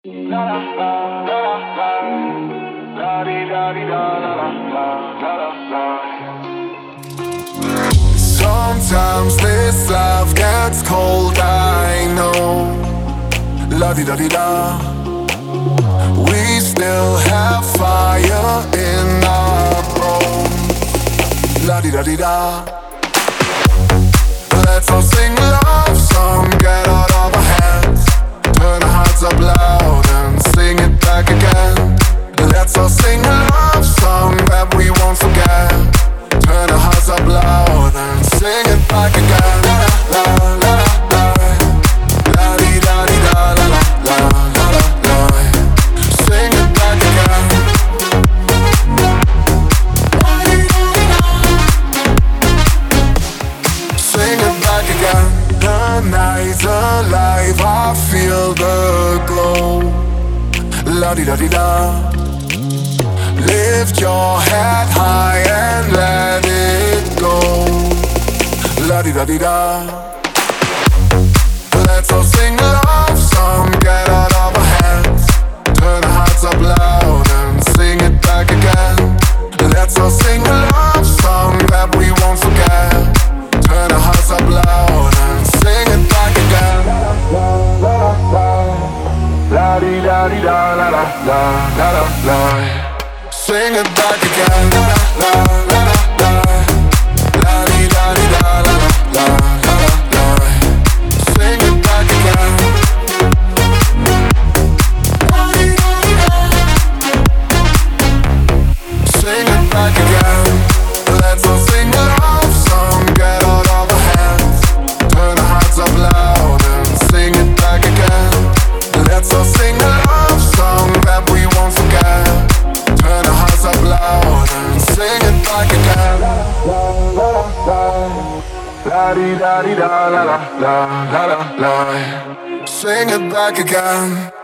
Sometimes this love gets cold, I know. La-di-da-di-da. We still have fire in our bones. La-di-da-di-da. Let's all sing a love song, get out of our hands. Turn our hearts up loud and sing it back again. Let's all sing a love song that we won't forget. Turn our hearts up loud and sing it back again. La la la la, la di da di da, la la la la la la. Sing it back again. La di da di da. Sing it back again. The night's alive, I feel the glow. La di da di da. Lift your head high and let it go. La-di-da-di-da. Let's all sing a love song, get out of our hands. Turn our hearts up loud and sing it back again. Let's all sing a love song that we won't forget. Turn our hearts up loud and sing it back again. La-di-da-di-da, la-la-la-la-la-la. Sing it back again. La la la la la. La di da di da la la la la la. Sing it back again. La di da di da. Sing it back again. Let's all sing a love song, get out of our hands. Turn our hearts up loud and sing it back again. Let's all sing a love song that we won't forget. Turn our hearts up loud and sing it back again. La di da di da, la la la la la la. Sing it back again.